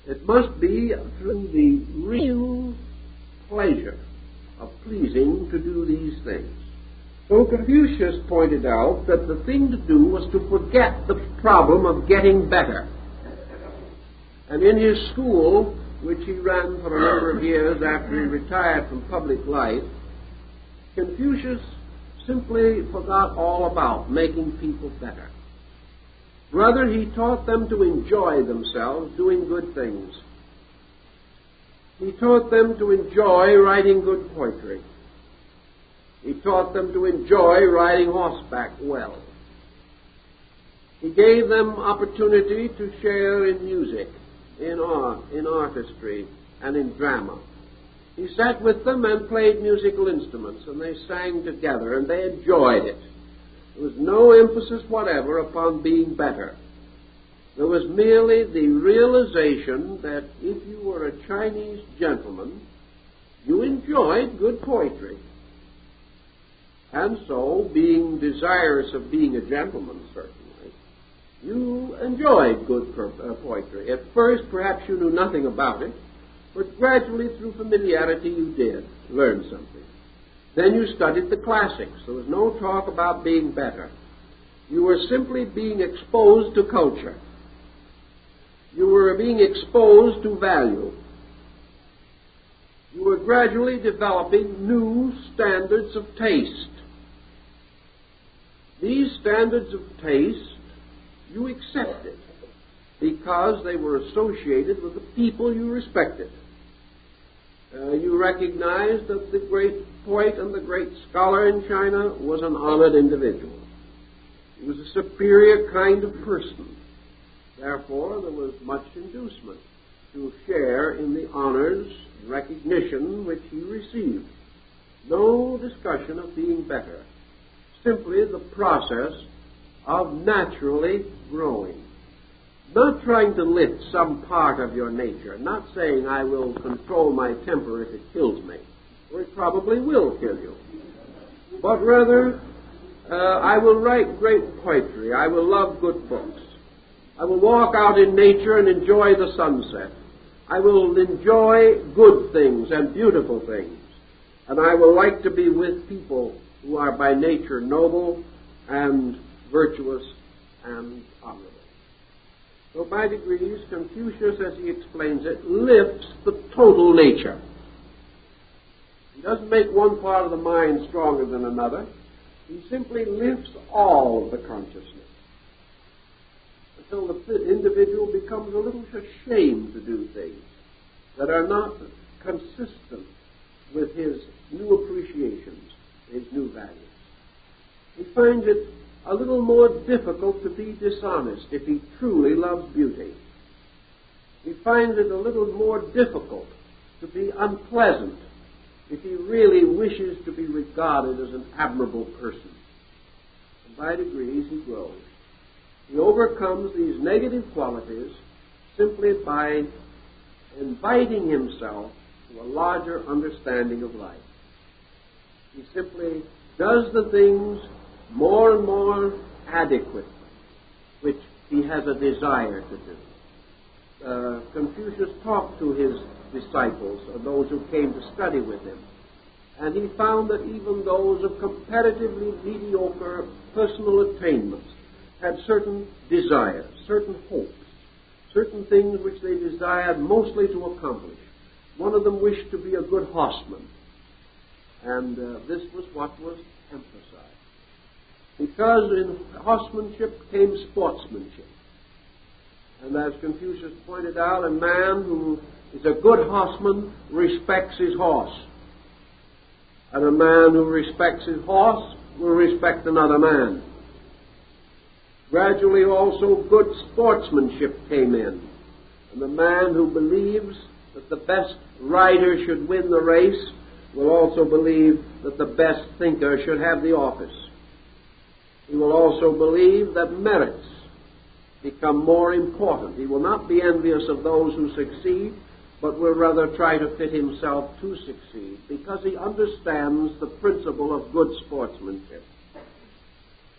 It must be through the real pleasure of pleasing to do these things. So Confucius pointed out that the thing to do was to forget the problem of getting better. And in his school, which he ran for a number of years after he retired from public life, Confucius simply forgot all about making people better. Rather, he taught them to enjoy themselves doing good things. He taught them to enjoy writing good poetry. He taught them to enjoy riding horseback well. He gave them opportunity to share in music, in art, in artistry, and in drama. He sat with them and played musical instruments, and they sang together, and they enjoyed it. There was no emphasis whatever upon being better. There was merely the realization that if you were a Chinese gentleman, you enjoyed good poetry. And so, being desirous of being a gentleman, certainly, you enjoyed good poetry. At first, perhaps you knew nothing about it, but gradually, through familiarity, you did learn something. Then you studied the classics. There was no talk about being better. You were simply being exposed to culture. You were being exposed to value. You were gradually developing new standards of taste. These standards of taste you accepted because they were associated with the people you respected. You recognized that the great poet and the great scholar in China was an honored individual. He was a superior kind of person. Therefore, there was much inducement to share in the honors and recognition which he received. No discussion of being better. Simply the process of naturally growing. Not trying to lift some part of your nature. Not saying, I will control my temper if it kills me. Or it probably will kill you. But rather, I will write great poetry. I will love good books. I will walk out in nature and enjoy the sunset. I will enjoy good things and beautiful things. And I will like to be with people who are by nature noble and virtuous and honorable. So by degrees, Confucius, as he explains it, lifts the total nature. He doesn't make one part of the mind stronger than another. He simply lifts all of the consciousness until the individual becomes a little ashamed to do things that are not consistent with his new appreciations, his new values. He finds it a little more difficult to be dishonest if he truly loves beauty. He finds it a little more difficult to be unpleasant if he really wishes to be regarded as an admirable person. And by degrees he grows. He overcomes these negative qualities simply by inviting himself to a larger understanding of life. He simply does the things more and more adequately, which he has a desire to do. Confucius talked to his disciples, or those who came to study with him, and he found that even those of comparatively mediocre personal attainments had certain desires, certain hopes, certain things which they desired mostly to accomplish. One of them wished to be a good horseman, and this was what was emphasized. Because in horsemanship came sportsmanship. And as Confucius pointed out, a man who is a good horseman respects his horse. And a man who respects his horse will respect another man. Gradually also good sportsmanship came in. And the man who believes that the best rider should win the race will also believe that the best thinker should have the office. He will also believe that merits become more important. He will not be envious of those who succeed, but will rather try to fit himself to succeed, because he understands the principle of good sportsmanship.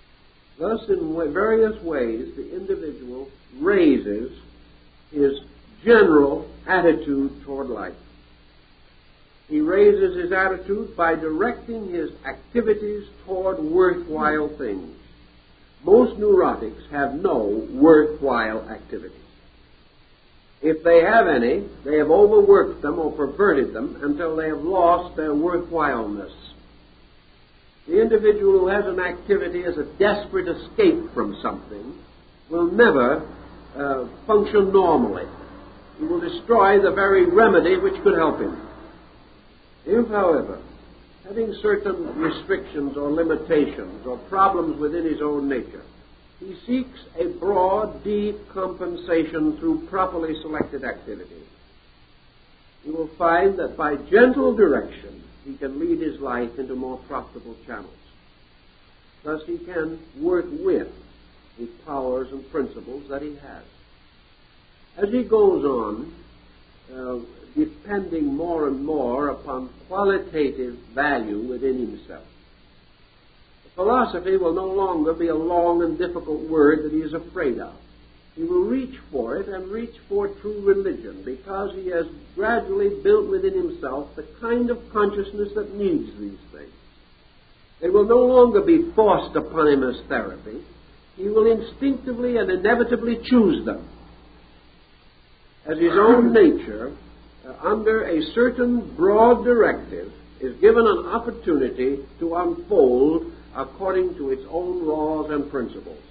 Thus, in various ways, the individual raises his general attitude toward life. He raises his attitude by directing his activities toward worthwhile things. Most neurotics have no worthwhile activities. If they have any, they have overworked them or perverted them until they have lost their worthwhileness. The individual who has an activity as a desperate escape from something will never function normally. He will destroy the very remedy which could help him. If, however, having certain restrictions or limitations or problems within his own nature, he seeks a broad, deep compensation through properly selected activity, he will find that by gentle direction he can lead his life into more profitable channels. Thus he can work with the powers and principles that he has. As he goes on, depending more and more upon qualitative value within himself, philosophy will no longer be a long and difficult word that he is afraid of. He will reach for it and reach for true religion because he has gradually built within himself the kind of consciousness that needs these things. They will no longer be forced upon him as therapy. He will instinctively and inevitably choose them. As his own nature, under a certain broad directive, is given an opportunity to unfold according to its own laws and principles.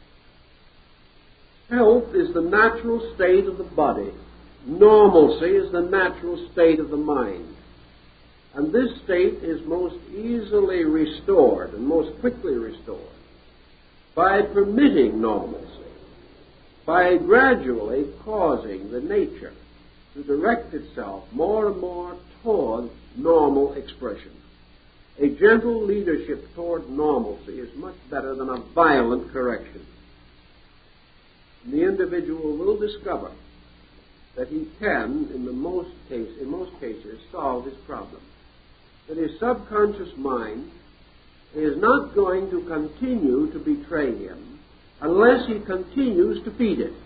Health is the natural state of the body. Normalcy is the natural state of the mind. And this state is most easily restored and most quickly restored by permitting normalcy, by gradually causing the nature to direct itself more and more toward normal expression. A gentle leadership toward normalcy is much better than a violent correction. The individual will discover that he can, in most cases, solve his problem. That his subconscious mind is not going to continue to betray him unless he continues to feed it.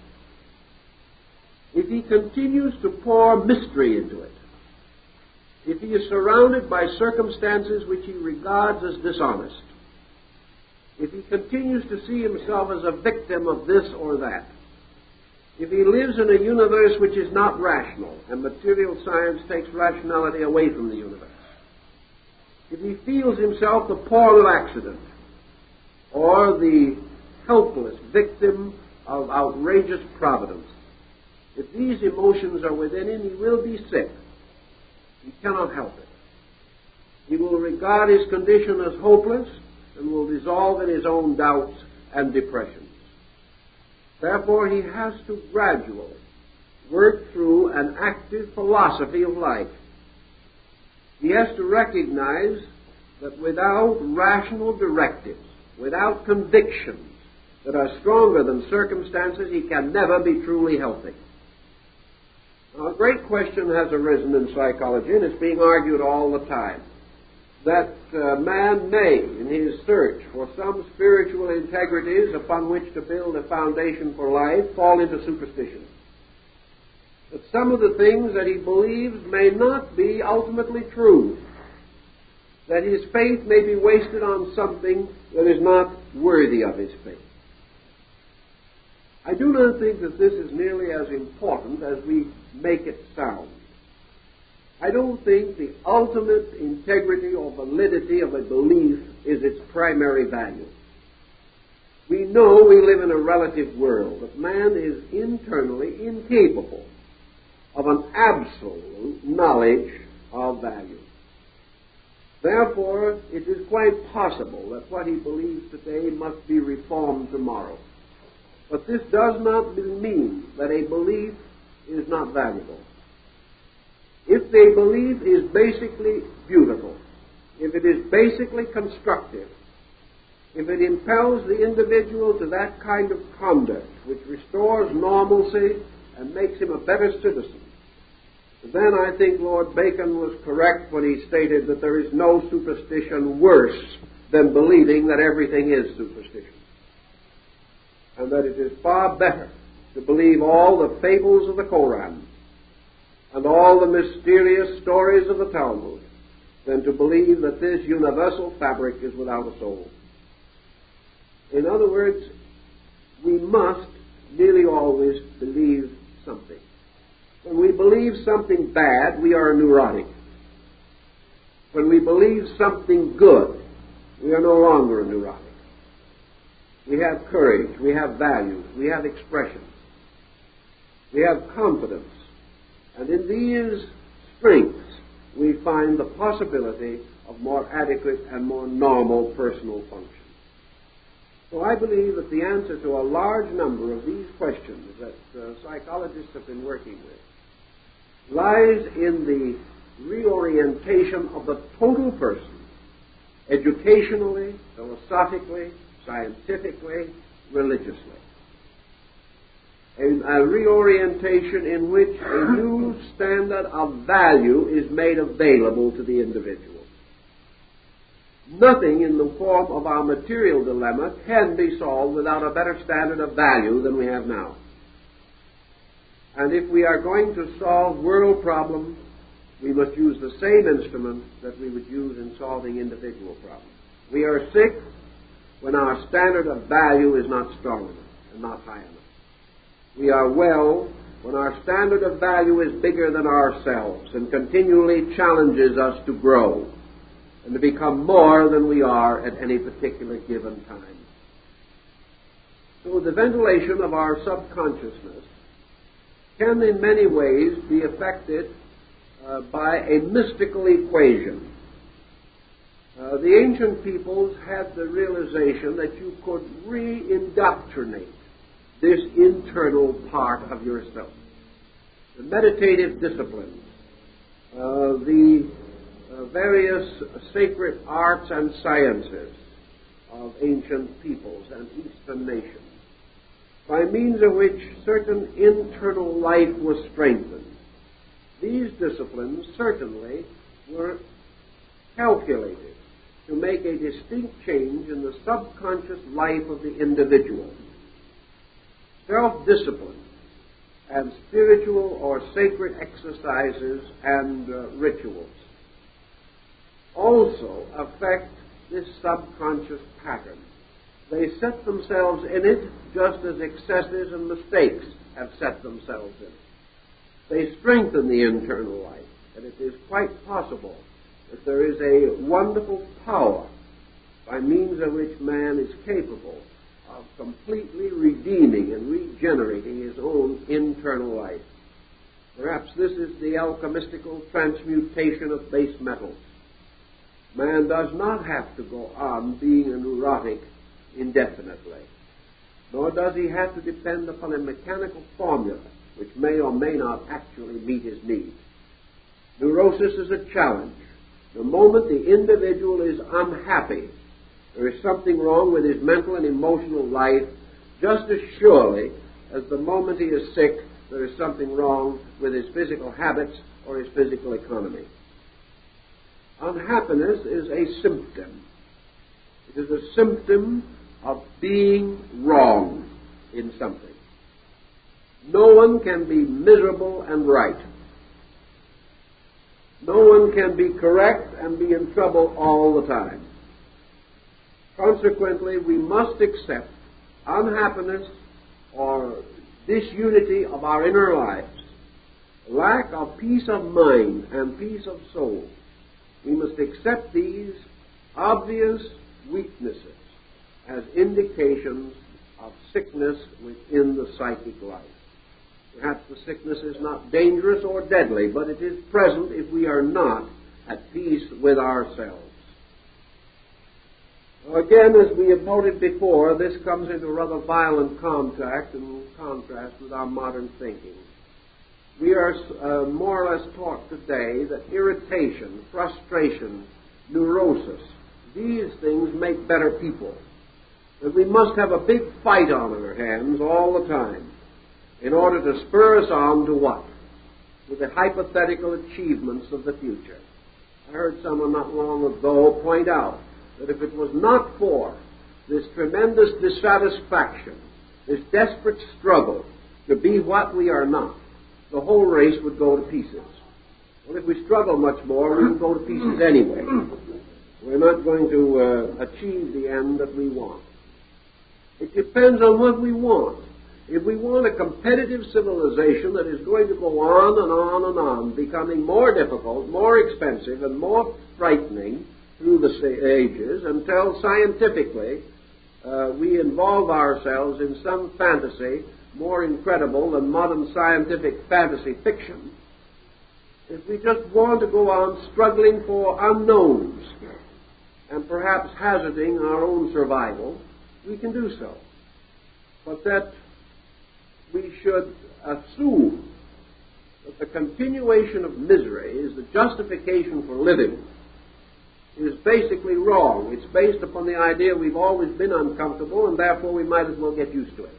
If he continues to pour mystery into it, if he is surrounded by circumstances which he regards as dishonest, if he continues to see himself as a victim of this or that, if he lives in a universe which is not rational, and material science takes rationality away from the universe, if he feels himself the pawn of accident or the helpless victim of outrageous providence, if these emotions are within him, he will be sick. He cannot help it. He will regard his condition as hopeless and will dissolve in his own doubts and depressions. Therefore, he has to gradually work through an active philosophy of life. He has to recognize that without rational directives, without convictions that are stronger than circumstances, he can never be truly healthy. Now, a great question has arisen in psychology, and it's being argued all the time, that man may, in his search for some spiritual integrities upon which to build a foundation for life, fall into superstition. That some of the things that he believes may not be ultimately true. That his faith may be wasted on something that is not worthy of his faith. I do not think that this is nearly as important as we make it sound. I don't think the ultimate integrity or validity of a belief is its primary value. We know we live in a relative world, that man is internally incapable of an absolute knowledge of value. Therefore, it is quite possible that what he believes today must be reformed tomorrow. But this does not mean that a belief is not valuable. If the belief is basically beautiful, if it is basically constructive, if it impels the individual to that kind of conduct which restores normalcy and makes him a better citizen, then I think Lord Bacon was correct when he stated that there is no superstition worse than believing that everything is superstition, and that it is far better to believe all the fables of the Koran and all the mysterious stories of the Talmud than to believe that this universal fabric is without a soul. In other words, we must nearly always believe something. When we believe something bad, we are neurotic. When we believe something good, we are no longer a neurotic. We have courage, we have values, we have expression, we have confidence. And in these strengths, we find the possibility of more adequate and more normal personal function. So I believe that the answer to a large number of these questions that psychologists have been working with lies in the reorientation of the total person, educationally, philosophically, scientifically, religiously. A reorientation in which a new standard of value is made available to the individual. Nothing in the form of our material dilemma can be solved without a better standard of value than we have now. And if we are going to solve world problems, we must use the same instrument that we would use in solving individual problems. We are sick when our standard of value is not strong enough and not high enough. We are well when our standard of value is bigger than ourselves and continually challenges us to grow and to become more than we are at any particular given time. So the ventilation of our subconsciousness can in many ways be affected by a mystical equation. The ancient peoples had the realization that you could re-indoctrinate this internal part of yourself. The meditative disciplines, the various sacred arts and sciences of ancient peoples and Eastern nations, by means of which certain internal life was strengthened. These disciplines certainly were calculated to make a distinct change in the subconscious life of the individual. Self-discipline and spiritual or sacred exercises and rituals also affect this subconscious pattern. They set themselves in it just as excesses and mistakes have set themselves in it. They strengthen the internal life, and it is quite possible that there is a wonderful power by means of which man is capable of completely redeeming and regenerating his own internal life. Perhaps this is the alchemistical transmutation of base metals. Man does not have to go on being a neurotic indefinitely, nor does he have to depend upon a mechanical formula which may or may not actually meet his needs. Neurosis is a challenge. The moment the individual is unhappy, there is something wrong with his mental and emotional life, just as surely as the moment he is sick, there is something wrong with his physical habits or his physical economy. Unhappiness is a symptom. It is a symptom of being wrong in something. No one can be miserable and right. No one can be correct and be in trouble all the time. Consequently, we must accept unhappiness or disunity of our inner lives, lack of peace of mind and peace of soul. We must accept these obvious weaknesses as indications of sickness within the psychic life. Perhaps the sickness is not dangerous or deadly, but it is present if we are not at peace with ourselves. Again, as we have noted before, this comes into rather violent contact and contrast with our modern thinking. We are more or less taught today that irritation, frustration, neurosis, these things make better people. That we must have a big fight on our hands all the time in order to spur us on to what? To the hypothetical achievements of the future. I heard someone not long ago point out that if it was not for this tremendous dissatisfaction, this desperate struggle to be what we are not, the whole race would go to pieces. Well, if we struggle much more, we will go to pieces anyway. We're not going to achieve the end that we want. It depends on what we want. If we want a competitive civilization that is going to go on and on and on, becoming more difficult, more expensive, and more frightening through the ages, until scientifically we involve ourselves in some fantasy more incredible than modern scientific fantasy fiction, if we just want to go on struggling for unknowns and perhaps hazarding our own survival, we can do so. But that we should assume that the continuation of misery is the justification for living is basically wrong. It's based upon the idea we've always been uncomfortable and therefore we might as well get used to it.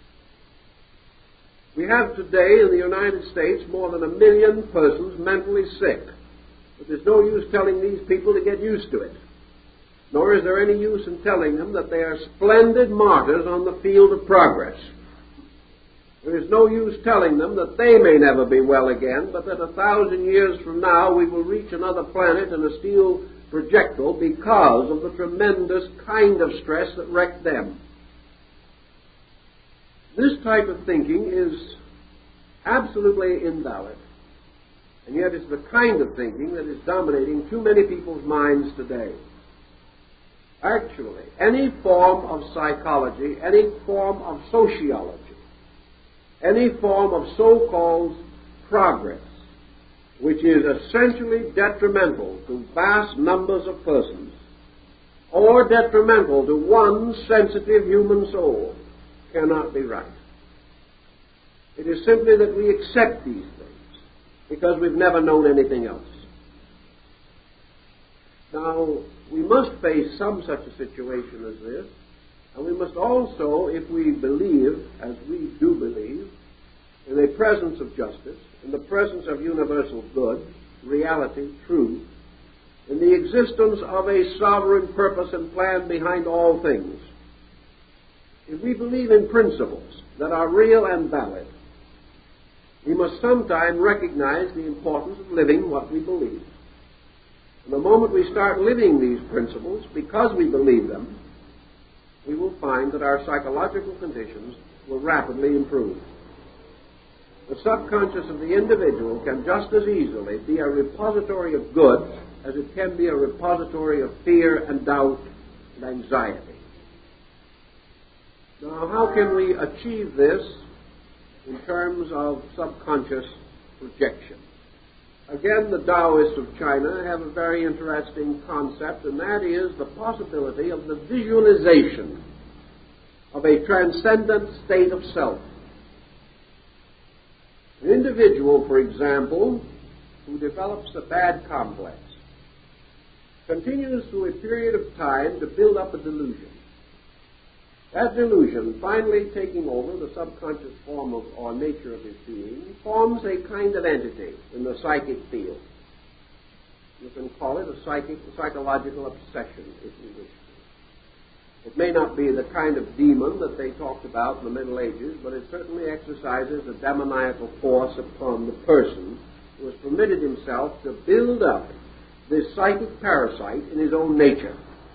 We have today in the United States more than 1 million persons mentally sick. But there's no use telling these people to get used to it. Nor is there any use in telling them that they are splendid martyrs on the field of progress. There is no use telling them that they may never be well again, but that 1,000 years from now we will reach another planet in a steel projectile because of the tremendous kind of stress that wrecked them. This type of thinking is absolutely invalid, and yet it's the kind of thinking that is dominating too many people's minds today. Actually, any form of psychology, any form of sociology, any form of so-called progress, which is essentially detrimental to vast numbers of persons, or detrimental to one sensitive human soul, cannot be right. It is simply that we accept these things because we've never known anything else. Now, we must face some such a situation as this, and we must also, if we believe, as we do believe, in the presence of justice, in the presence of universal good, reality, truth, in the existence of a sovereign purpose and plan behind all things, if we believe in principles that are real and valid, we must sometime recognize the importance of living what we believe. And the moment we start living these principles, because we believe them, we will find that our psychological conditions will rapidly improve. The subconscious of the individual can just as easily be a repository of good as it can be a repository of fear and doubt and anxiety. Now, how can we achieve this in terms of subconscious projection? Again, the Taoists of China have a very interesting concept, and that is the possibility of the visualization of a transcendent state of self. An individual, for example, who develops a bad complex continues through a period of time to build up a delusion. That delusion, finally taking over the subconscious form of or nature of his being, forms a kind of entity in the psychic field. You can call it a psychological obsession, if you wish to. It may not be the kind of demon that they talked about in the Middle Ages, but it certainly exercises a demoniacal force upon the person who has permitted himself to build up this psychic parasite in his own nature.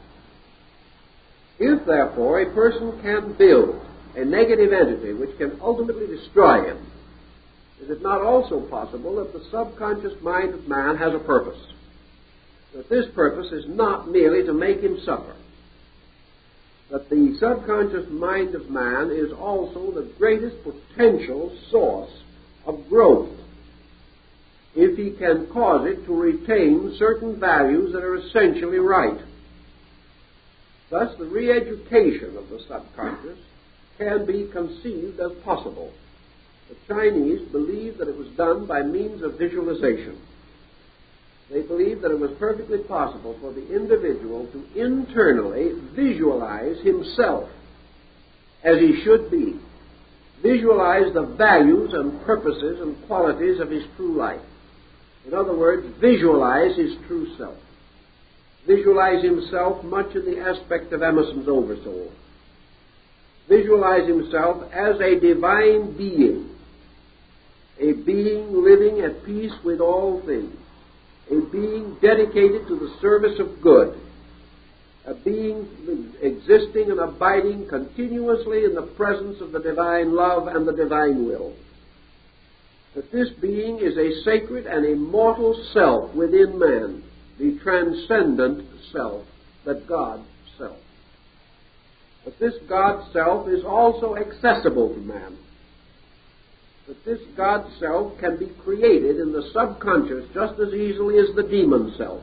If, therefore, a person can build a negative entity which can ultimately destroy him, is it not also possible that the subconscious mind of man has a purpose? That this purpose is not merely to make him suffer. That the subconscious mind of man is also the greatest potential source of growth, if he can cause it to retain certain values that are essentially right. Thus, the re-education of the subconscious can be conceived as possible. The Chinese believed that it was done by means of visualization. They believed that it was perfectly possible for the individual to internally visualize himself as he should be, visualize the values and purposes and qualities of his true life. In other words, visualize his true self. Visualize himself much in the aspect of Emerson's Oversoul. visualize himself as a divine being, a being living at peace with all things, a being dedicated to the service of good, a being existing and abiding continuously in the presence of the divine love and the divine will. That this being is a sacred and immortal self within man, the transcendent self, that God self. But this God self is also accessible to man. That this God self can be created in the subconscious just as easily as the demon self.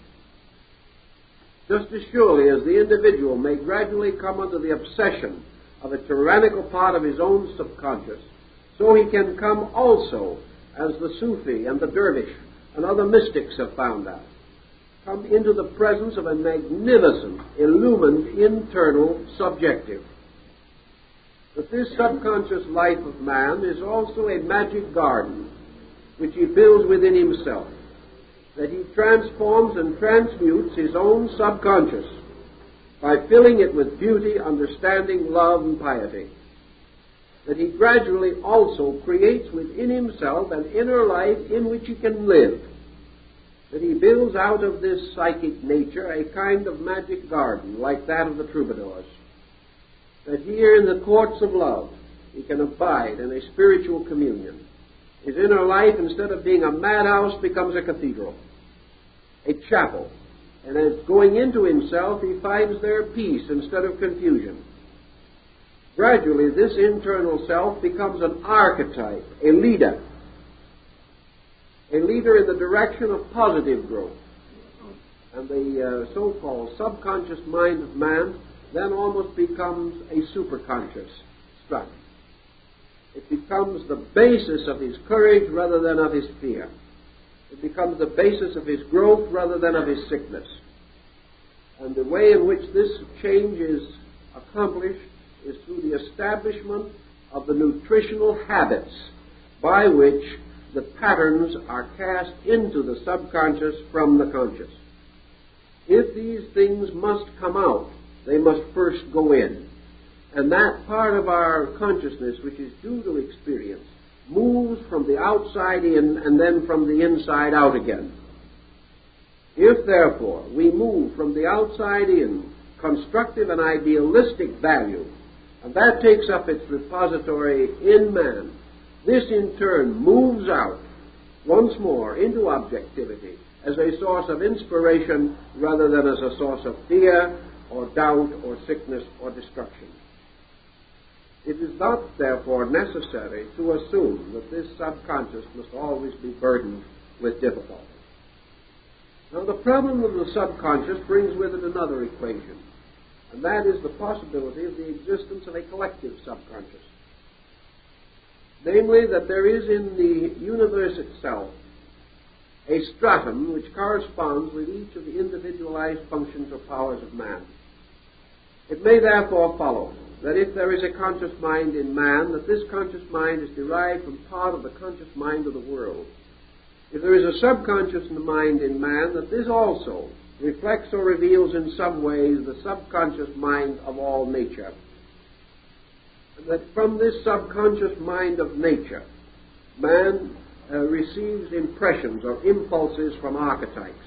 Just as surely as the individual may gradually come under the obsession of a tyrannical part of his own subconscious, so he can come also, as the Sufi and the Dervish and other mystics have found out, come into the presence of a magnificent, illumined, internal subjective. But this subconscious life of man is also a magic garden which he builds within himself, that he transforms and transmutes his own subconscious by filling it with beauty, understanding, love, and piety. That he gradually also creates within himself an inner life in which he can live. That he builds out of this psychic nature a kind of magic garden like that of the troubadours. That here in the courts of love he can abide in a spiritual communion. His inner life, instead of being a madhouse, becomes a cathedral, a chapel. And as going into himself, he finds there peace instead of confusion. Gradually, this internal self becomes an archetype, a leader in the direction of positive growth. And the so-called subconscious mind of man then almost becomes a superconscious structure. It becomes the basis of his courage rather than of his fear. It becomes the basis of his growth rather than of his sickness. And the way in which this change is accomplished is through the establishment of the nutritional habits by which the patterns are cast into the subconscious from the conscious. If these things must come out, they must first go in. And that part of our consciousness which is due to experience moves from the outside in and then from the inside out again. If, therefore, we move from the outside in constructive and idealistic value, and that takes up its repository in man, this in turn moves out once more into objectivity as a source of inspiration rather than as a source of fear or doubt or sickness or destruction. It is not, therefore, necessary to assume that this subconscious must always be burdened with difficulty. Now, the problem of the subconscious brings with it another equation, and that is the possibility of the existence of a collective subconscious. Namely, that there is in the universe itself a stratum which corresponds with each of the individualized functions or powers of man. It may therefore follow that if there is a conscious mind in man, that this conscious mind is derived from part of the conscious mind of the world. If there is a subconscious mind in man, that this also reflects or reveals in some ways the subconscious mind of all nature. And that from this subconscious mind of nature, man receives impressions or impulses from archetypes,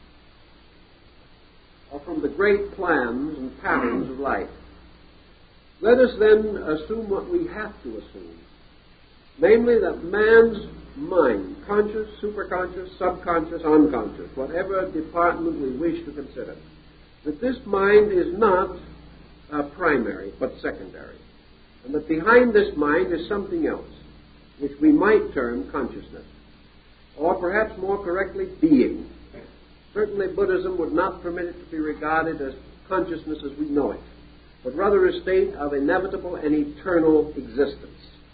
or from the great plans and patterns of life. Let us then assume what we have to assume, namely that man's mind, conscious, superconscious, subconscious, unconscious, whatever department we wish to consider, that this mind is not primary but secondary, and that behind this mind is something else, which we might term consciousness, or perhaps more correctly, being. Certainly Buddhism would not permit it to be regarded as consciousness as we know it, but rather a state of inevitable and eternal existence.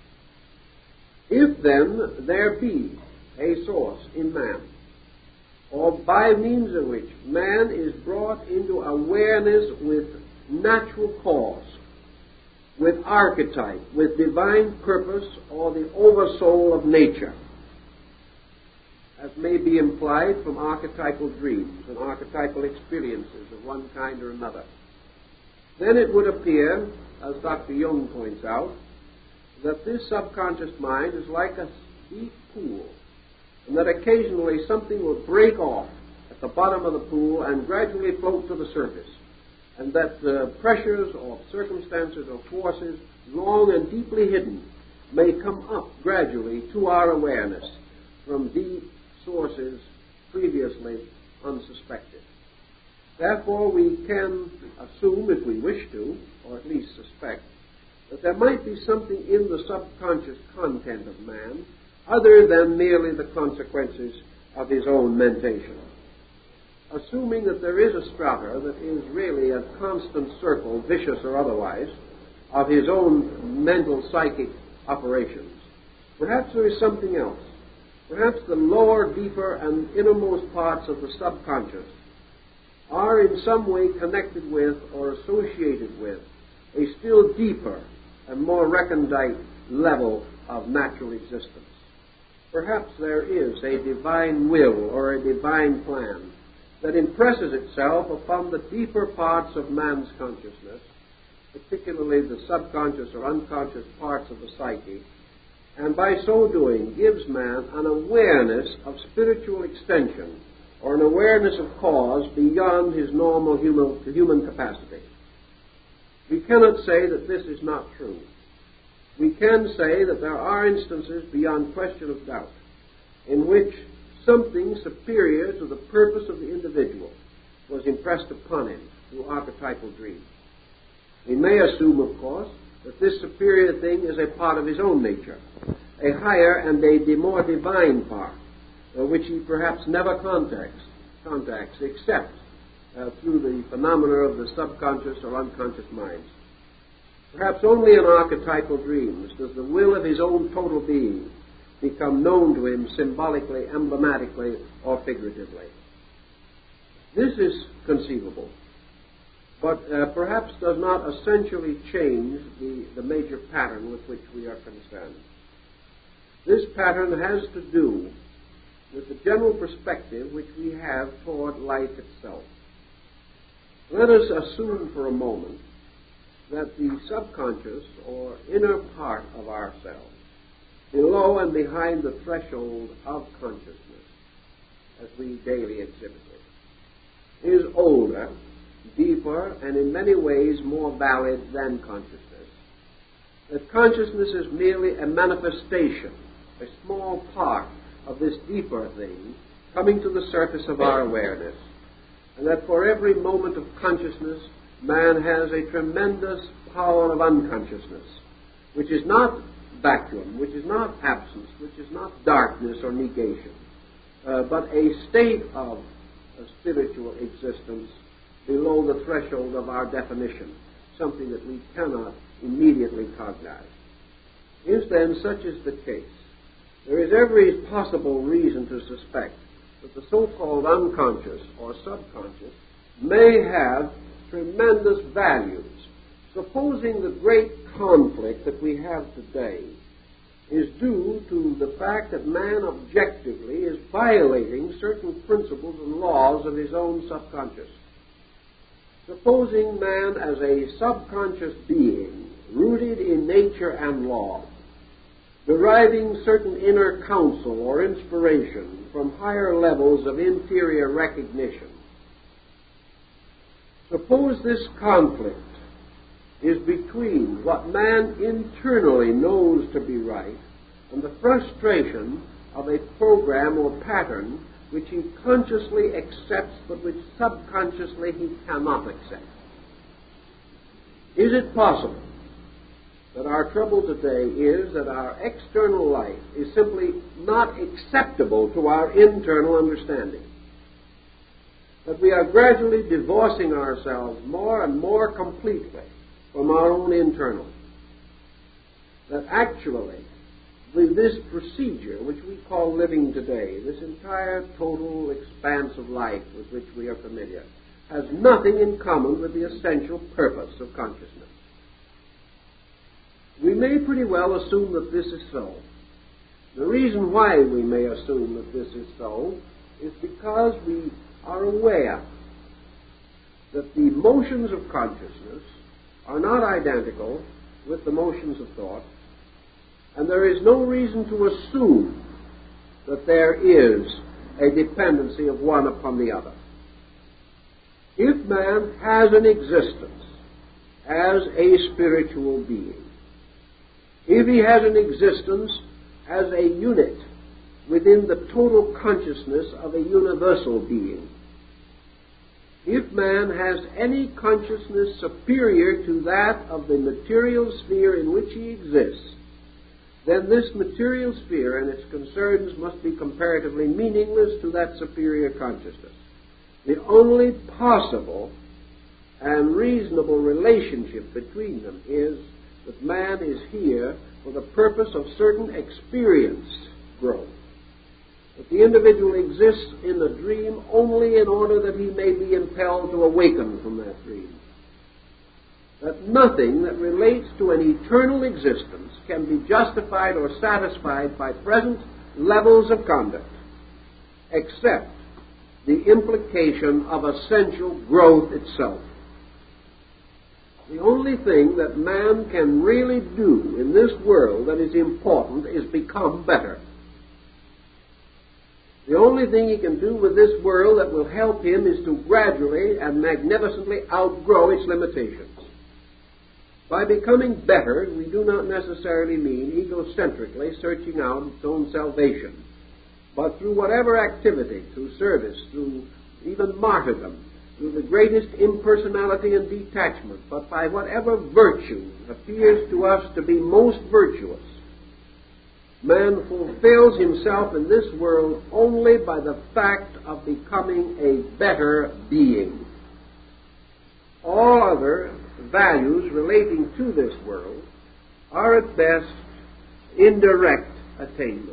If then there be a source in man, or by means of which man is brought into awareness with natural cause, with archetype, with divine purpose, or the oversoul of nature, as may be implied from archetypal dreams and archetypal experiences of one kind or another, then it would appear as Dr. Jung points out, that this subconscious mind is like a deep pool, and that occasionally something will break off at the bottom of the pool and gradually float to the surface, and that the pressures or circumstances or forces long and deeply hidden may come up gradually to our awareness from deep sources previously unsuspected. Therefore, we can assume, if we wish to, or at least suspect, that there might be something in the subconscious content of man other than merely the consequences of his own mentation. Assuming that there is a strata that is really a constant circle, vicious or otherwise, of his own mental psychic operations, perhaps there is something else. Perhaps the lower, deeper, and innermost parts of the subconscious are in some way connected with or associated with a still deeper and more recondite level of natural existence. Perhaps there is a divine will or a divine plan that impresses itself upon the deeper parts of man's consciousness, particularly the subconscious or unconscious parts of the psyche, and by so doing gives man an awareness of spiritual extension or an awareness of cause beyond his normal human capacity. We cannot say that this is not true. We can say that there are instances beyond question of doubt in which something superior to the purpose of the individual was impressed upon him through archetypal dreams. We may assume, of course, that this superior thing is a part of his own nature, a higher and a more divine part, which he perhaps never contacts except through the phenomena of the subconscious or unconscious minds. Perhaps only in archetypal dreams does the will of his own total being become known to him symbolically, emblematically, or figuratively. This is conceivable, but perhaps does not essentially change the major pattern with which we are concerned. This pattern has to do with the general perspective which we have toward life itself. Let us assume for a moment that the subconscious or inner part of ourselves, below and behind the threshold of consciousness, as we daily exhibit it, is older, deeper, and in many ways more valid than consciousness. That consciousness is merely a manifestation, a small part of this deeper thing coming to the surface of our awareness, and that for every moment of consciousness, man has a tremendous power of unconsciousness, which is not vacuum, which is not absence, which is not darkness or negation, but a state of a spiritual existence below the threshold of our definition, something that we cannot immediately cognize. If then such is the case, there is every possible reason to suspect that the so-called unconscious or subconscious may have tremendous values. Supposing the great conflict that we have today is due to the fact that man objectively is violating certain principles and laws of his own subconscious. Supposing man as a subconscious being, rooted in nature and law, deriving certain inner counsel or inspiration from higher levels of interior recognition. Suppose this conflict is between what man internally knows to be right and the frustration of a program or pattern which he consciously accepts but which subconsciously he cannot accept. Is it possible that our trouble today is that our external life is simply not acceptable to our internal understanding? That we are gradually divorcing ourselves more and more completely from our own internal. That actually, with this procedure, which we call living today, this entire total expanse of life with which we are familiar, has nothing in common with the essential purpose of consciousness. We may pretty well assume that this is so. The reason why we may assume that this is so is because we are aware that the motions of consciousness are not identical with the motions of thought, and there is no reason to assume that there is a dependency of one upon the other. If man has an existence as a spiritual being, if he has an existence as a unit within the total consciousness of a universal being, if man has any consciousness superior to that of the material sphere in which he exists, then this material sphere and its concerns must be comparatively meaningless to that superior consciousness. The only possible and reasonable relationship between them is that man is here for the purpose of certain experienced growth. That the individual exists in a dream only in order that he may be impelled to awaken from that dream. That nothing that relates to an eternal existence can be justified or satisfied by present levels of conduct, except the implication of essential growth itself. The only thing that man can really do in this world that is important is become better. The only thing he can do with this world that will help him is to gradually and magnificently outgrow its limitations. By becoming better, we do not necessarily mean egocentrically searching out its own salvation, but through whatever activity, through service, through even martyrdom, through the greatest impersonality and detachment, but by whatever virtue appears to us to be most virtuous, man fulfills himself in this world only by the fact of becoming a better being. All other values relating to this world are at best indirect attainments.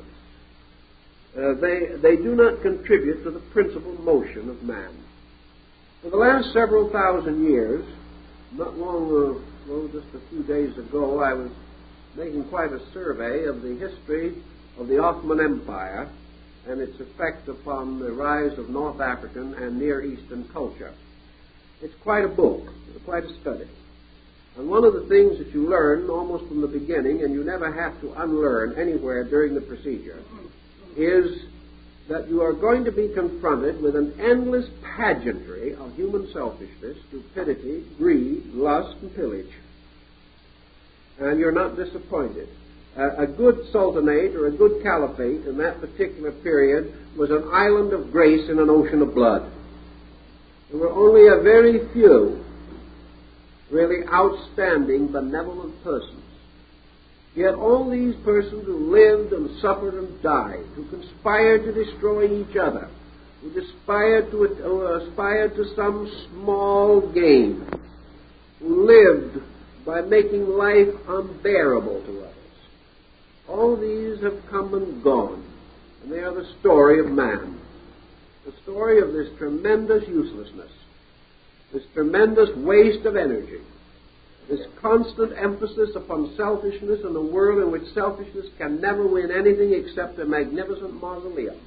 They do not contribute to the principal motion of man. For the last several thousand years, not long ago, just a few days ago, I was making quite a survey of the history of the Ottoman Empire and its effect upon the rise of North African and Near Eastern culture. It's quite a book, quite a study. And one of the things that you learn almost from the beginning, and you never have to unlearn anywhere during the procedure, is that you are going to be confronted with an endless pageantry of human selfishness, stupidity, greed, lust, and pillage. And you're not disappointed. A good sultanate or a good caliphate in that particular period was an island of grace in an ocean of blood. There were only a very few really outstanding, benevolent persons. Yet all these persons who lived and suffered and died, who conspired to destroy each other, who aspired to some small gain, who lived by making life unbearable to others, all these have come and gone, and they are the story of man, the story of this tremendous uselessness, this tremendous waste of energy, this constant emphasis upon selfishness in a world in which selfishness can never win anything except a magnificent mausoleum.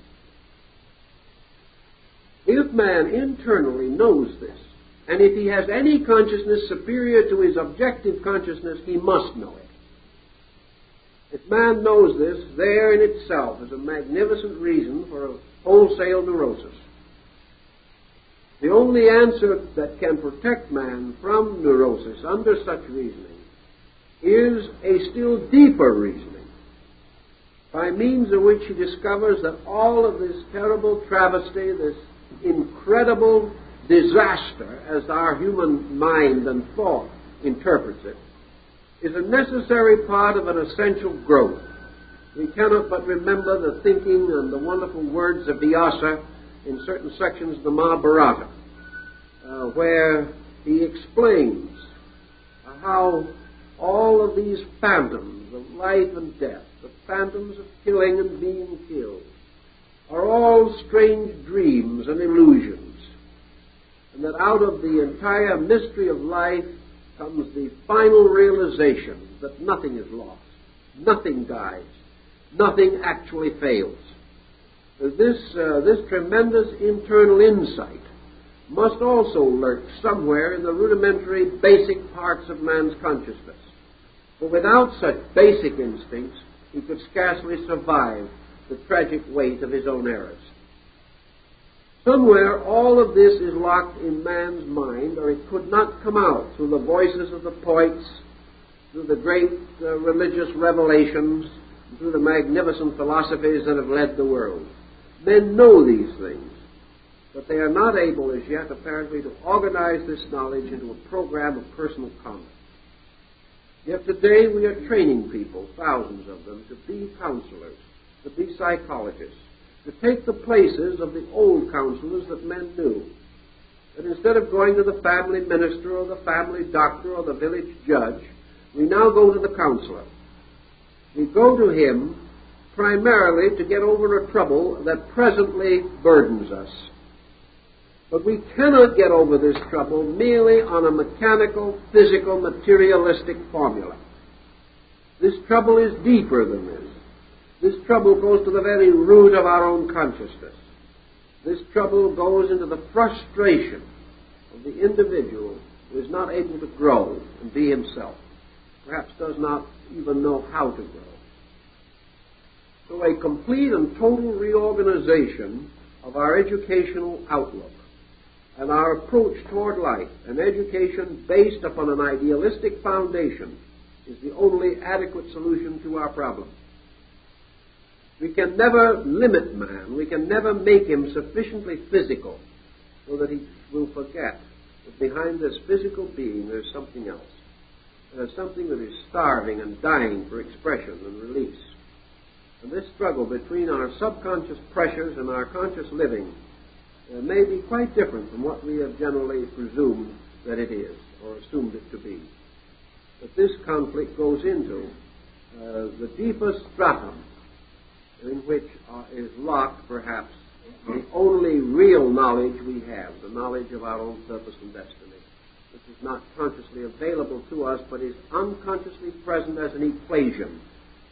If man internally knows this, and if he has any consciousness superior to his objective consciousness, he must know it. If man knows this, there in itself is a magnificent reason for a wholesale neurosis. The only answer that can protect man from neurosis under such reasoning is a still deeper reasoning, by means of which he discovers that all of this terrible travesty, this incredible disaster, as our human mind and thought interprets it, is a necessary part of an essential growth. We cannot but remember the thinking and the wonderful words of Vyasa in certain sections of the Mahabharata, where he explains how all of these phantoms of life and death, the phantoms of killing and being killed, are all strange dreams and illusions, and that out of the entire mystery of life comes the final realization that nothing is lost, nothing dies, nothing actually fails. This tremendous internal insight must also lurk somewhere in the rudimentary basic parts of man's consciousness. For without such basic instincts, he could scarcely survive the tragic weight of his own errors. Somewhere all of this is locked in man's mind, or it could not come out through the voices of the poets, through the great religious revelations, through the magnificent philosophies that have led the world. Men know these things, but they are not able as yet, apparently, to organize this knowledge into a program of personal conduct. Yet today we are training people, thousands of them, to be counselors, to be psychologists, to take the places of the old counselors that men knew. That instead of going to the family minister or the family doctor or the village judge, we now go to the counselor. We go to him primarily to get over a trouble that presently burdens us. But we cannot get over this trouble merely on a mechanical, physical, materialistic formula. This trouble is deeper than this. This trouble goes to the very root of our own consciousness. This trouble goes into the frustration of the individual who is not able to grow and be himself, perhaps does not even know how to grow. So a complete and total reorganization of our educational outlook and our approach toward life, an education based upon an idealistic foundation, is the only adequate solution to our problem. We can never limit man. We can never make him sufficiently physical so that he will forget that behind this physical being there's something else. There's something that is starving and dying for expression and release. And this struggle between our subconscious pressures and our conscious living may be quite different from what we have generally presumed that it is, or assumed it to be. But this conflict goes into the deepest stratum in which is locked, perhaps, the only real knowledge we have, the knowledge of our own purpose and destiny, which is not consciously available to us, but is unconsciously present as an equation.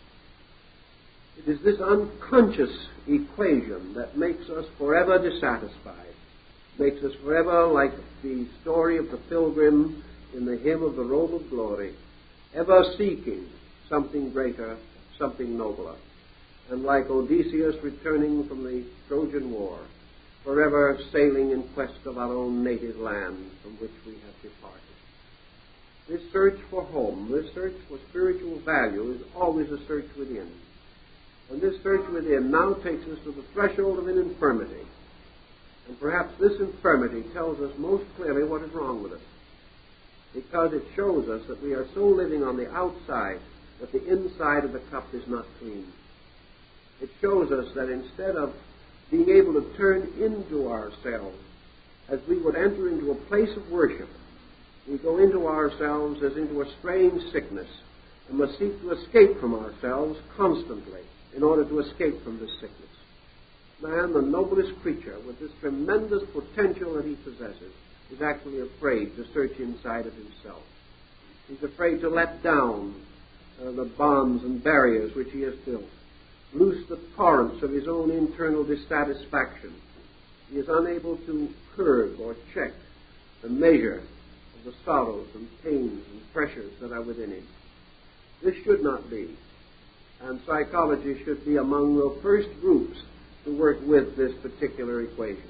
It is this unconscious equation that makes us forever dissatisfied, makes us forever like the story of the pilgrim in the hymn of the robe of glory, ever seeking something greater, something nobler, and like Odysseus returning from the Trojan War, forever sailing in quest of our own native land from which we have departed. This search for home, this search for spiritual value is always a search within. And this search within now takes us to the threshold of an infirmity. And perhaps this infirmity tells us most clearly what is wrong with us, because it shows us that we are so living on the outside that the inside of the cup is not clean. It shows us that instead of being able to turn into ourselves as we would enter into a place of worship, we go into ourselves as into a strange sickness and must seek to escape from ourselves constantly in order to escape from this sickness. Man, the noblest creature, with this tremendous potential that he possesses, is actually afraid to search inside of himself. He's afraid to let down the bonds and barriers which he has built, loose the torrents of his own internal dissatisfaction. He is unable to curb or check the measure of the sorrows and pains and pressures that are within him. This should not be. And psychology should be among the first groups to work with this particular equation.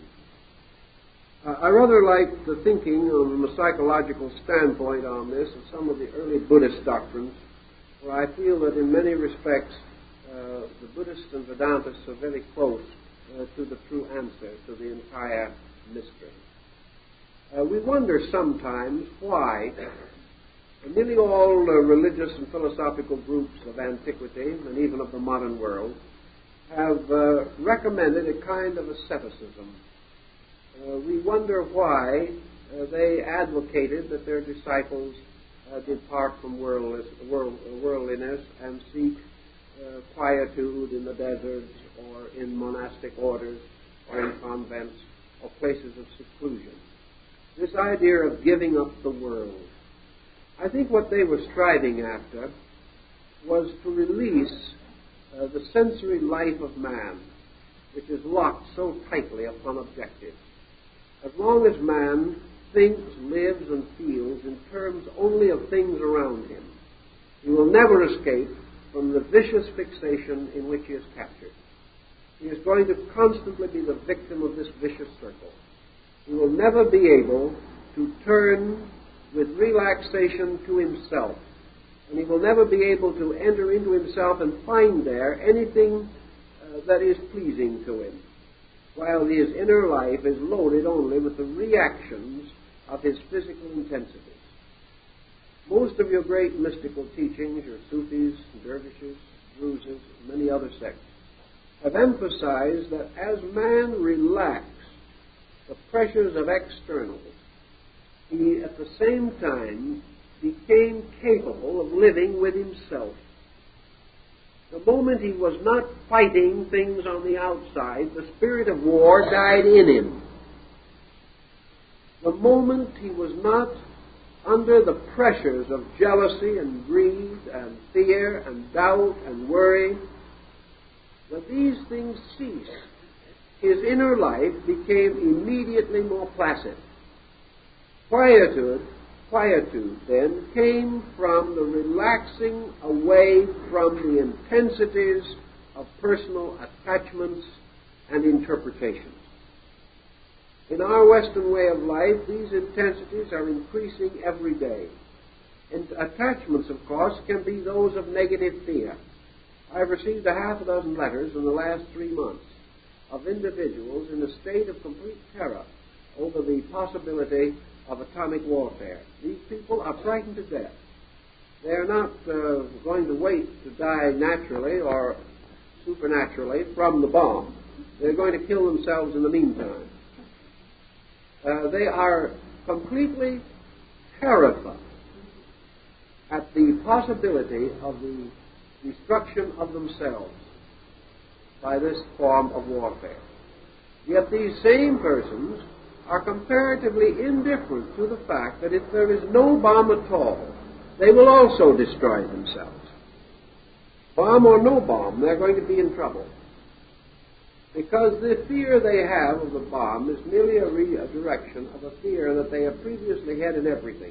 I rather like the thinking from a psychological standpoint on this of some of the early Buddhist doctrines, where I feel that in many respects the Buddhists and Vedantists are very close to the true answer to the entire mystery. We wonder sometimes why nearly all religious and philosophical groups of antiquity and even of the modern world have recommended a kind of asceticism. We wonder why they advocated that their disciples depart from worldliness and seek quietude in the deserts or in monastic orders or in convents or places of seclusion. This idea of giving up the world. I think what they were striving after was to release the sensory life of man, which is locked so tightly upon objectives. As long as man thinks, lives, and feels in terms only of things around him, he will never escape from the vicious fixation in which he is captured. He is going to constantly be the victim of this vicious circle. He will never be able to turn with relaxation to himself, and he will never be able to enter into himself and find there anything that is pleasing to him, while his inner life is loaded only with the reactions of his physical intensities. Most of your great mystical teachings, your Sufis, dervishes, Druzes, and many other sects, have emphasized that as man relaxed the pressures of externals, he at the same time became capable of living with himself. The moment he was not fighting things on the outside, the spirit of war died in him. The moment he was not under the pressures of jealousy and greed and fear and doubt and worry, when these things ceased, his inner life became immediately more placid. Quietude then came from the relaxing away from the intensities of personal attachments and interpretations. In our Western way of life, these intensities are increasing every day. And attachments, of course, can be those of negative fear. I've received a half a dozen letters in the last 3 months of individuals in a state of complete terror over the possibility of atomic warfare. These people are frightened to death. They are not going to wait to die naturally or supernaturally from the bomb. They're going to kill themselves in the meantime. They are completely terrified at the possibility of the destruction of themselves by this form of warfare. Yet these same persons are comparatively indifferent to the fact that if there is no bomb at all, they will also destroy themselves. Bomb or no bomb, they're going to be in trouble. Because the fear they have of the bomb is merely a redirection of a fear that they have previously had in everything.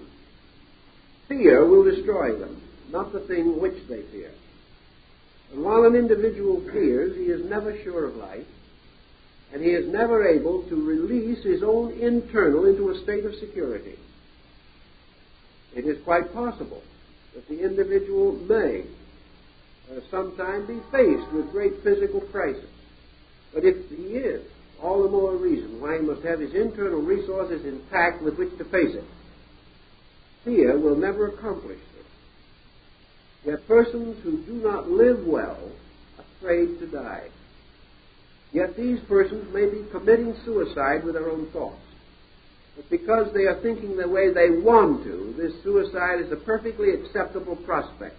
Fear will destroy them, not the thing which they fear. And while an individual fears, he is never sure of life, and he is never able to release his own internal into a state of security. It is quite possible that the individual may sometime be faced with great physical crisis. But if he is, all the more reason why he must have his internal resources intact with which to face it. Fear will never accomplish this. Yet persons who do not live well are afraid to die. Yet these persons may be committing suicide with their own thoughts. But because they are thinking the way they want to, this suicide is a perfectly acceptable prospect.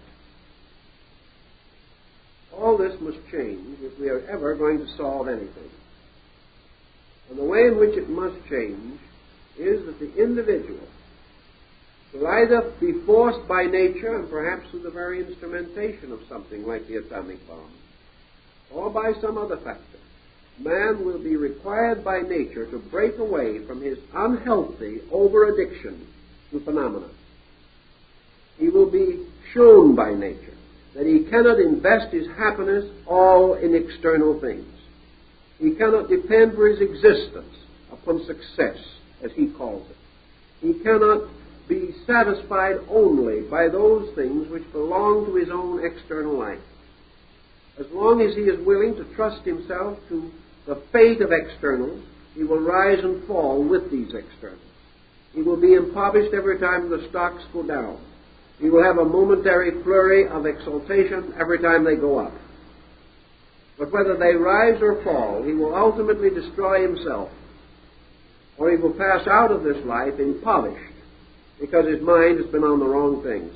All this must change if we are ever going to solve anything. And the way in which it must change is that the individual will either be forced by nature, and perhaps through the very instrumentation of something like the atomic bomb, or by some other factor. Man will be required by nature to break away from his unhealthy over-addiction to phenomena. He will be shown by nature that he cannot invest his happiness all in external things. He cannot depend for his existence upon success, as he calls it. He cannot be satisfied only by those things which belong to his own external life. As long as he is willing to trust himself to the fate of externals, he will rise and fall with these externals. He will be impoverished every time the stocks go down. He will have a momentary flurry of exultation every time they go up. But whether they rise or fall, he will ultimately destroy himself, or he will pass out of this life impoverished because his mind has been on the wrong things.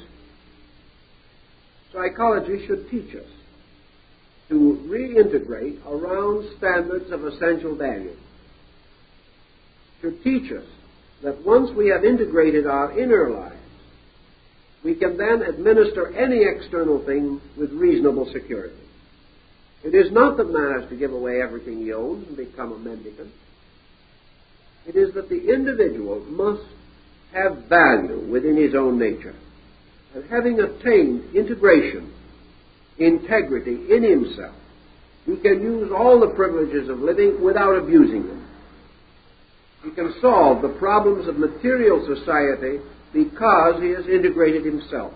Psychology should teach us to reintegrate around standards of essential value. Should teach us that once we have integrated our inner lives, we can then administer any external thing with reasonable security. It is not that man has to give away everything he owns and become a mendicant. It is that the individual must have value within his own nature. And having attained integration, integrity in himself, he can use all the privileges of living without abusing them. He can solve the problems of material society because he has integrated himself.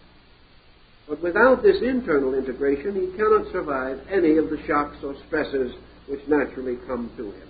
But without this internal integration, he cannot survive any of the shocks or stresses which naturally come to him.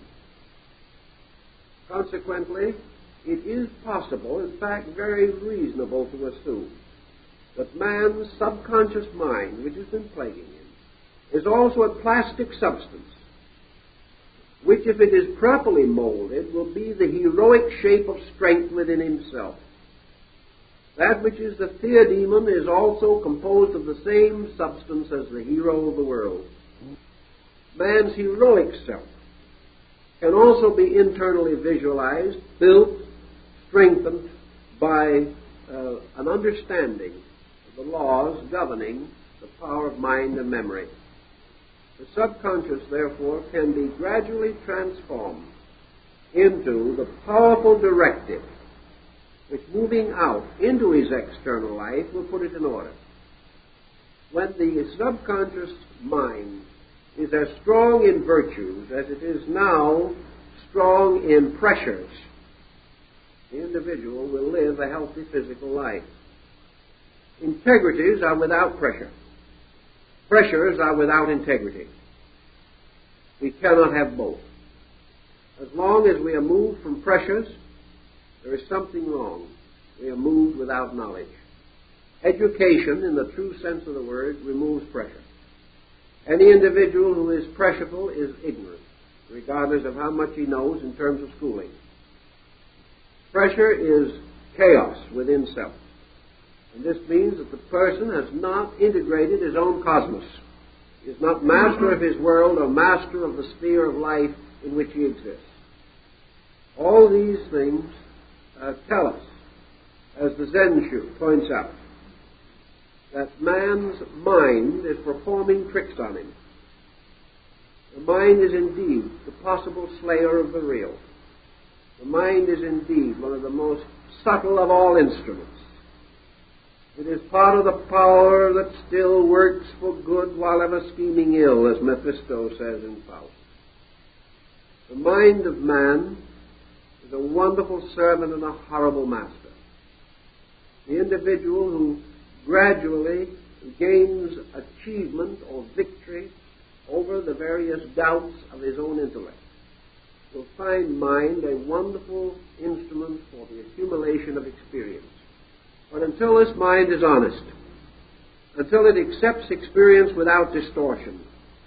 Consequently, it is possible, in fact very reasonable, to assume that man's subconscious mind, which has been plaguing him, is also a plastic substance, which, if it is properly molded, will be the heroic shape of strength within himself. That which is the theodemon is also composed of the same substance as the hero of the world. Man's heroic self can also be internally visualized, built, strengthened by an understanding of the laws governing the power of mind and memory. The subconscious, therefore, can be gradually transformed into the powerful directive which, moving out into his external life, will put it in order. When the subconscious mind is as strong in virtues as it is now strong in pressures, the individual will live a healthy physical life. Integrities are without pressure. Pressures are without integrity. We cannot have both. As long as we are moved from pressures, there is something wrong. We are moved without knowledge. Education, in the true sense of the word, removes pressure. Any individual who is pressureful is ignorant, regardless of how much he knows in terms of schooling. Pressure is chaos within self. And this means that the person has not integrated his own cosmos. He is not master of his world or master of the sphere of life in which he exists. All these things tell us, as the Zen-shu points out, that man's mind is performing tricks on him. The mind is indeed the possible slayer of the real. The mind is indeed one of the most subtle of all instruments. It is part of the power that still works for good while ever scheming ill, as Mephisto says in Faust. The mind of man is a wonderful servant and a horrible master. The individual who gradually gains achievement or victory over the various doubts of his own intellect will find mind a wonderful instrument for the accumulation of experience. But until this mind is honest, until it accepts experience without distortion,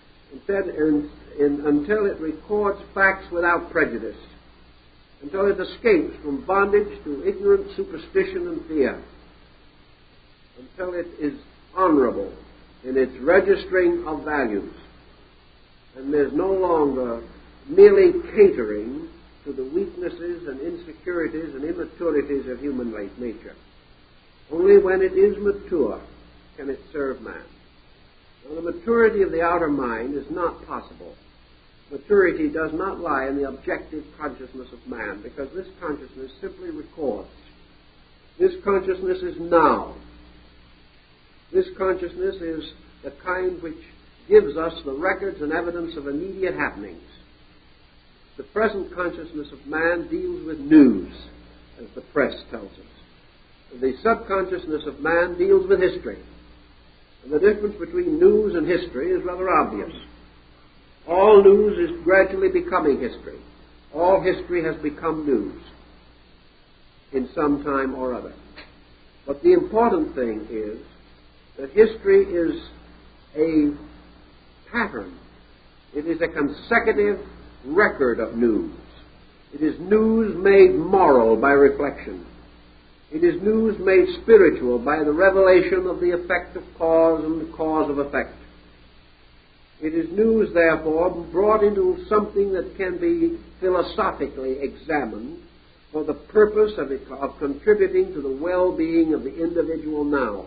until it records facts without prejudice, until it escapes from bondage to ignorant superstition and fear, until it is honorable in its registering of values, and there's no longer merely catering to the weaknesses and insecurities and immaturities of human nature. Only when it is mature can it serve man. Now, the maturity of the outer mind is not possible. Maturity does not lie in the objective consciousness of man, because this consciousness simply records. This consciousness is now. This consciousness is the kind which gives us the records and evidence of immediate happenings. The present consciousness of man deals with news, as the press tells us. The subconsciousness of man deals with history. And the difference between news and history is rather obvious. All news is gradually becoming history. All history has become news in some time or other. But the important thing is that history is a pattern. It is a consecutive record of news. It is news made moral by reflection. It is news made spiritual by the revelation of the effect of cause and the cause of effect. It is news, therefore, brought into something that can be philosophically examined for the purpose of contributing to the well-being of the individual now.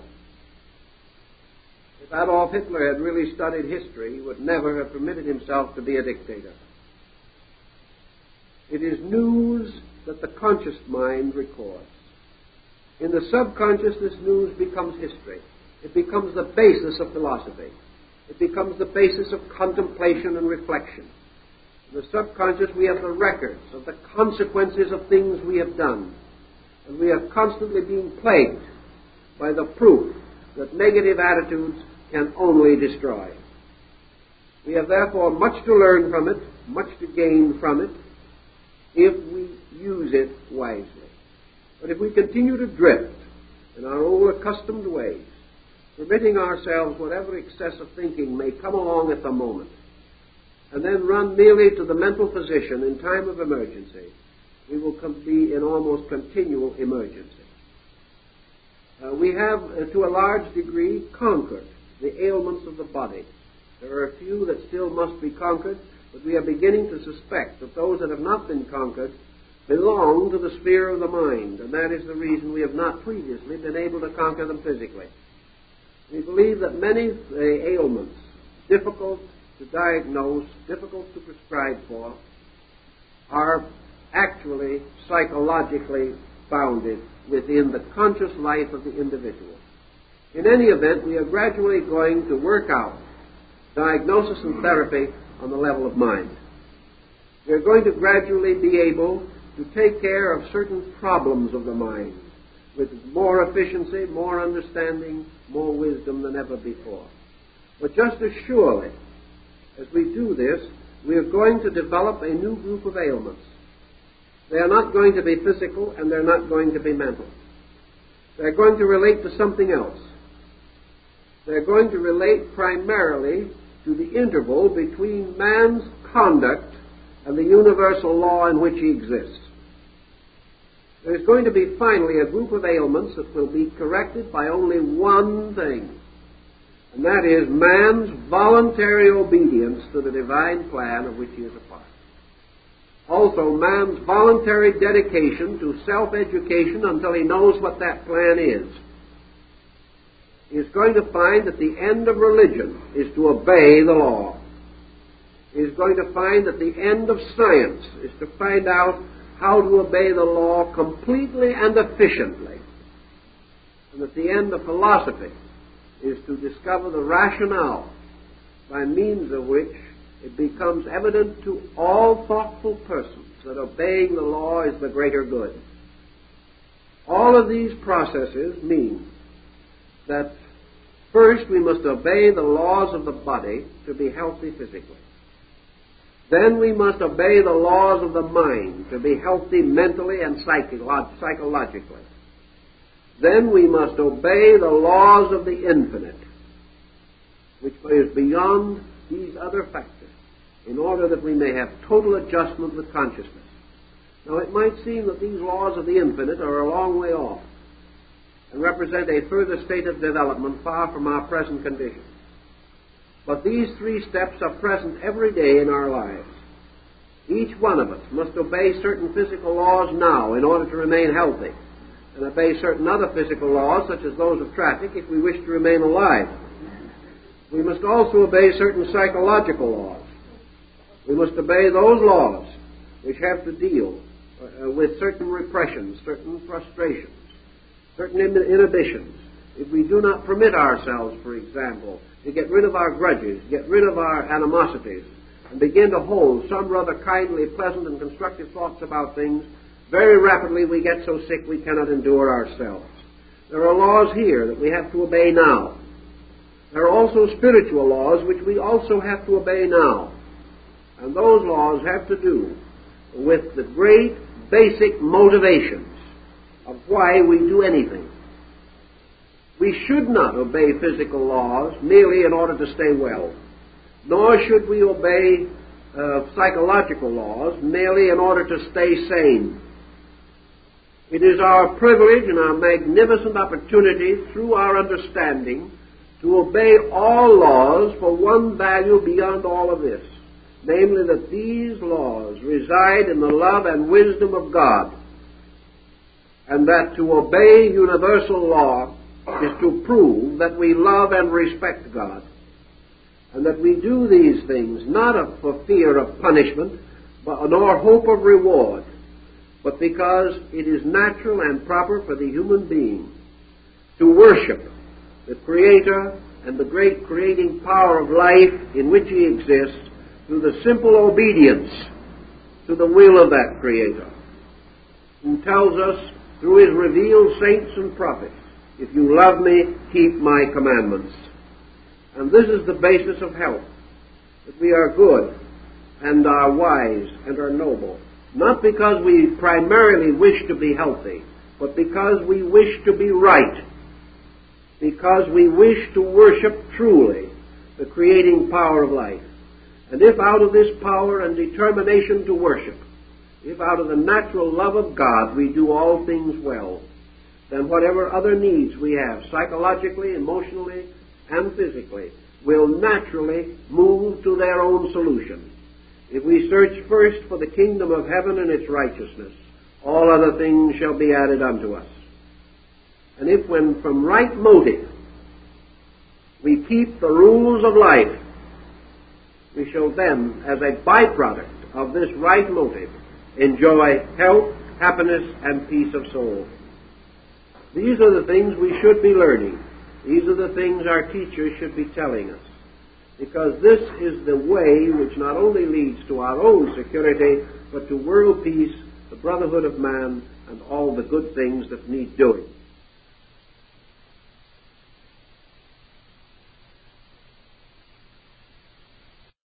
If Adolf Hitler had really studied history, he would never have permitted himself to be a dictator. It is news that the conscious mind records. In the subconscious, this news becomes history. It becomes the basis of philosophy. It becomes the basis of contemplation and reflection. In the subconscious, we have the records of the consequences of things we have done. And we are constantly being plagued by the proof that negative attitudes can only destroy. We have therefore much to learn from it, much to gain from it, if we use it wisely. But if we continue to drift in our old accustomed ways, permitting ourselves whatever excess of thinking may come along at the moment, and then run merely to the mental physician in time of emergency, we will be in almost continual emergency. We have, to a large degree, conquered the ailments of the body. There are a few that still must be conquered, but we are beginning to suspect that those that have not been conquered belong to the sphere of the mind, and that is the reason we have not previously been able to conquer them physically. We believe that many ailments, difficult to diagnose, difficult to prescribe for, are actually psychologically founded within the conscious life of the individual. In any event, we are gradually going to work out diagnosis and therapy on the level of mind. We are going to gradually be able to take care of certain problems of the mind with more efficiency, more understanding, more wisdom than ever before. But just as surely as we do this, we are going to develop a new group of ailments. They are not going to be physical and they're not going to be mental. They're going to relate to something else. They're going to relate primarily to the interval between man's conduct and the universal law in which he exists. There's going to be finally a group of ailments that will be corrected by only one thing, and that is man's voluntary obedience to the divine plan of which he is a part. Also, man's voluntary dedication to self-education until he knows what that plan is. He is going to find that the end of religion is to obey the law. He is going to find that the end of science is to find out how to obey the law completely and efficiently. And that the end of philosophy is to discover the rationale by means of which it becomes evident to all thoughtful persons that obeying the law is the greater good. All of these processes mean that first we must obey the laws of the body to be healthy physically. Then we must obey the laws of the mind to be healthy mentally and psychologically. Then we must obey the laws of the infinite, which is beyond these other factors, in order that we may have total adjustment with consciousness. Now, it might seem that these laws of the infinite are a long way off and represent a further state of development far from our present condition. But these three steps are present every day in our lives. Each one of us must obey certain physical laws now in order to remain healthy, and obey certain other physical laws, such as those of traffic, if we wish to remain alive. We must also obey certain psychological laws. We must obey those laws which have to deal with certain repressions, certain frustrations, certain inhibitions. If we do not permit ourselves, for example, to get rid of our grudges, get rid of our animosities, and begin to hold some rather kindly, pleasant, and constructive thoughts about things, very rapidly we get so sick we cannot endure ourselves. There are laws here that we have to obey now. There are also spiritual laws which we also have to obey now. And those laws have to do with the great basic motivations of why we do anything. We should not obey physical laws merely in order to stay well, nor should we obey psychological laws merely in order to stay sane. It is our privilege and our magnificent opportunity through our understanding to obey all laws for one value beyond all of this, namely that these laws reside in the love and wisdom of God, and that to obey universal law is to prove that we love and respect God, and that we do these things not for fear of punishment, nor hope of reward, but because it is natural and proper for the human being to worship the Creator and the great creating power of life in which he exists through the simple obedience to the will of that Creator, who tells us through his revealed saints and prophets, if you love me, keep my commandments. And this is the basis of health, that we are good and are wise and are noble, not because we primarily wish to be healthy, but because we wish to be right, because we wish to worship truly the creating power of life. And if out of this power and determination to worship, if out of the natural love of God we do all things well, then whatever other needs we have, psychologically, emotionally, and physically, will naturally move to their own solution. If we search first for the kingdom of heaven and its righteousness, all other things shall be added unto us. And if when from right motive we keep the rules of life, we shall then, as a byproduct of this right motive, enjoy health, happiness, and peace of soul. These are the things we should be learning. These are the things our teachers should be telling us, because this is the way which not only leads to our own security, but to world peace, the brotherhood of man, and all the good things that need doing.